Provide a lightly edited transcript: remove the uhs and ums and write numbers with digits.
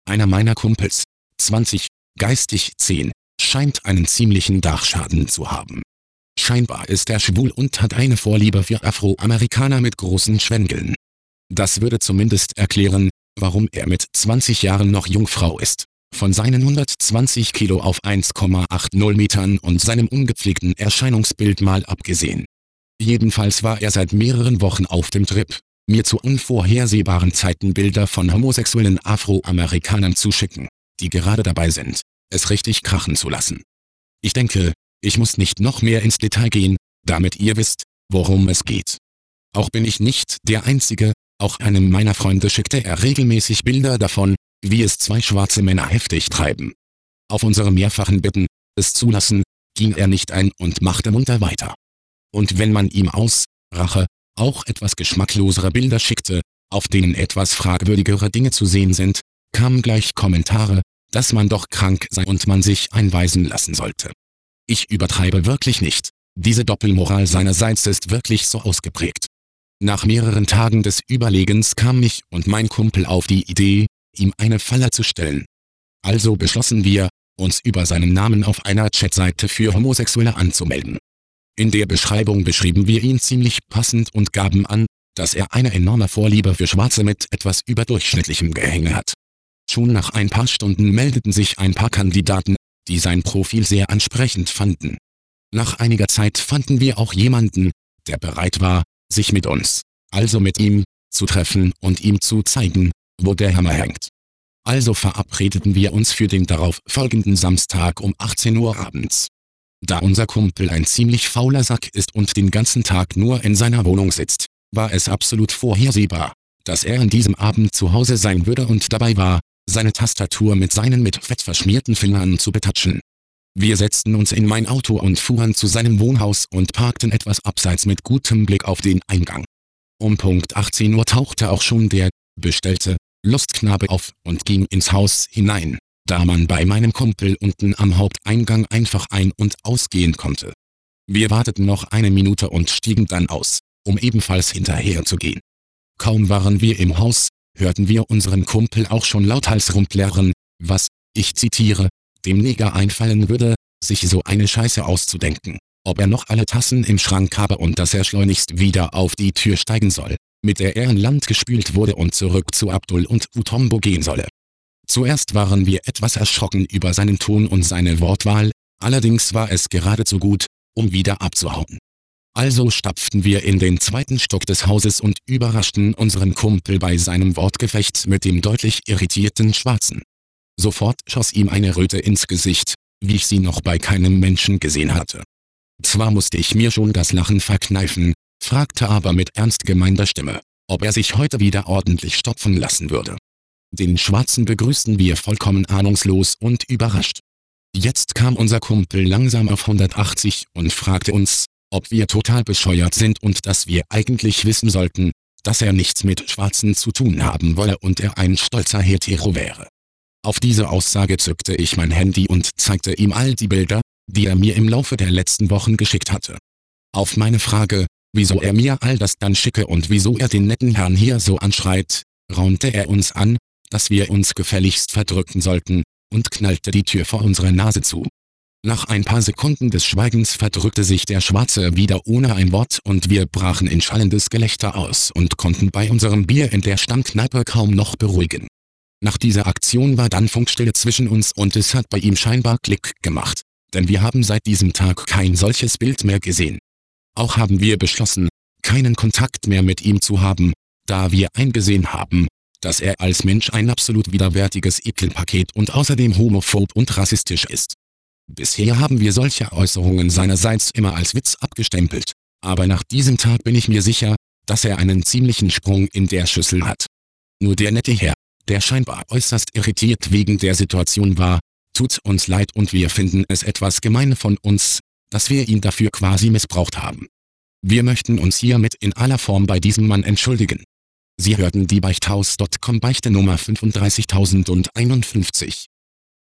Einer meiner Kumpels, 20, geistig 10, scheint einen ziemlichen Dachschaden zu haben. Scheinbar ist er schwul und hat eine Vorliebe für Afroamerikaner mit großen Schwängeln. Das würde zumindest erklären, warum er mit 20 Jahren noch Jungfrau ist. Von seinen 120 Kilo auf 1,80 Metern und seinem ungepflegten Erscheinungsbild mal abgesehen. Jedenfalls war er seit mehreren Wochen auf dem Trip, mir zu unvorhersehbaren Zeiten Bilder von homosexuellen Afroamerikanern zu schicken, die gerade dabei sind, es richtig krachen zu lassen. Ich denke, ich muss nicht noch mehr ins Detail gehen, damit ihr wisst, worum es geht. Auch bin ich nicht der Einzige, auch einem meiner Freunde schickte er regelmäßig Bilder davon, wie es zwei schwarze Männer heftig treiben. Auf unsere mehrfachen Bitten, es zu lassen, ging er nicht ein und machte munter weiter. Und wenn man ihm aus Rache auch etwas geschmacklosere Bilder schickte, auf denen etwas fragwürdigere Dinge zu sehen sind, kamen gleich Kommentare, dass man doch krank sei und man sich einweisen lassen sollte. Ich übertreibe wirklich nicht, diese Doppelmoral seinerseits ist wirklich so ausgeprägt. Nach mehreren Tagen des Überlegens kam ich und mein Kumpel auf die Idee, ihm eine Falle zu stellen. Also beschlossen wir, uns über seinen Namen auf einer Chatseite für Homosexuelle anzumelden. In der Beschreibung beschrieben wir ihn ziemlich passend und gaben an, dass er eine enorme Vorliebe für Schwarze mit etwas überdurchschnittlichem Gehänge hat. Schon nach ein paar Stunden meldeten sich ein paar Kandidaten, die sein Profil sehr ansprechend fanden. Nach einiger Zeit fanden wir auch jemanden, der bereit war, sich mit uns, also mit ihm, zu treffen und ihm zu zeigen, wo der Hammer hängt. Also verabredeten wir uns für den darauf folgenden Samstag um 18 Uhr abends. Da unser Kumpel ein ziemlich fauler Sack ist und den ganzen Tag nur in seiner Wohnung sitzt, war es absolut vorhersehbar, dass er an diesem Abend zu Hause sein würde und dabei war, seine Tastatur mit seinen mit Fett verschmierten Fingern zu betatschen. Wir setzten uns in mein Auto und fuhren zu seinem Wohnhaus und parkten etwas abseits mit gutem Blick auf den Eingang. Um Punkt 18 Uhr tauchte auch schon der bestellte Lustknabe auf und ging ins Haus hinein, da man bei meinem Kumpel unten am Haupteingang einfach ein- und ausgehen konnte. Wir warteten noch eine Minute und stiegen dann aus, um ebenfalls hinterher zu gehen. Kaum waren wir im Haus, hörten wir unseren Kumpel auch schon lauthals rumplären, was, ich zitiere, dem Neger einfallen würde, sich so eine Scheiße auszudenken, ob er noch alle Tassen im Schrank habe und dass er schleunigst wieder auf die Tür steigen soll, mit der er in Land gespült wurde und zurück zu Abdul und Utombo gehen solle. Zuerst waren wir etwas erschrocken über seinen Ton und seine Wortwahl, allerdings war es geradezu gut, um wieder abzuhauen. Also stapften wir in den zweiten Stock des Hauses und überraschten unseren Kumpel bei seinem Wortgefecht mit dem deutlich irritierten Schwarzen. Sofort schoss ihm eine Röte ins Gesicht, wie ich sie noch bei keinem Menschen gesehen hatte. Zwar musste ich mir schon das Lachen verkneifen, fragte aber mit ernst gemeinter Stimme, ob er sich heute wieder ordentlich stopfen lassen würde. Den Schwarzen begrüßten wir vollkommen ahnungslos und überrascht. Jetzt kam unser Kumpel langsam auf 180 und fragte uns, ob wir total bescheuert sind und dass wir eigentlich wissen sollten, dass er nichts mit Schwarzen zu tun haben wolle und er ein stolzer Hetero wäre. Auf diese Aussage zückte ich mein Handy und zeigte ihm all die Bilder, die er mir im Laufe der letzten Wochen geschickt hatte. Auf meine Frage, wieso er mir all das dann schicke und wieso er den netten Herrn hier so anschreit, raunte er uns an, dass wir uns gefälligst verdrücken sollten, und knallte die Tür vor unserer Nase zu. Nach ein paar Sekunden des Schweigens verdrückte sich der Schwarze wieder ohne ein Wort und wir brachen in schallendes Gelächter aus und konnten bei unserem Bier in der Stammkneipe kaum noch beruhigen. Nach dieser Aktion war dann Funkstille zwischen uns und es hat bei ihm scheinbar Klick gemacht, denn wir haben seit diesem Tag kein solches Bild mehr gesehen. Auch haben wir beschlossen, keinen Kontakt mehr mit ihm zu haben, da wir eingesehen haben, dass er als Mensch ein absolut widerwärtiges Ekelpaket und außerdem homophob und rassistisch ist. Bisher haben wir solche Äußerungen seinerseits immer als Witz abgestempelt, aber nach diesem Tag bin ich mir sicher, dass er einen ziemlichen Sprung in der Schüssel hat. Nur der nette Herr, der scheinbar äußerst irritiert wegen der Situation war, tut uns leid und wir finden es etwas gemein von uns, dass wir ihn dafür quasi missbraucht haben. Wir möchten uns hiermit in aller Form bei diesem Mann entschuldigen. Sie hörten die Beichthaus.com Beichte Nummer 35051.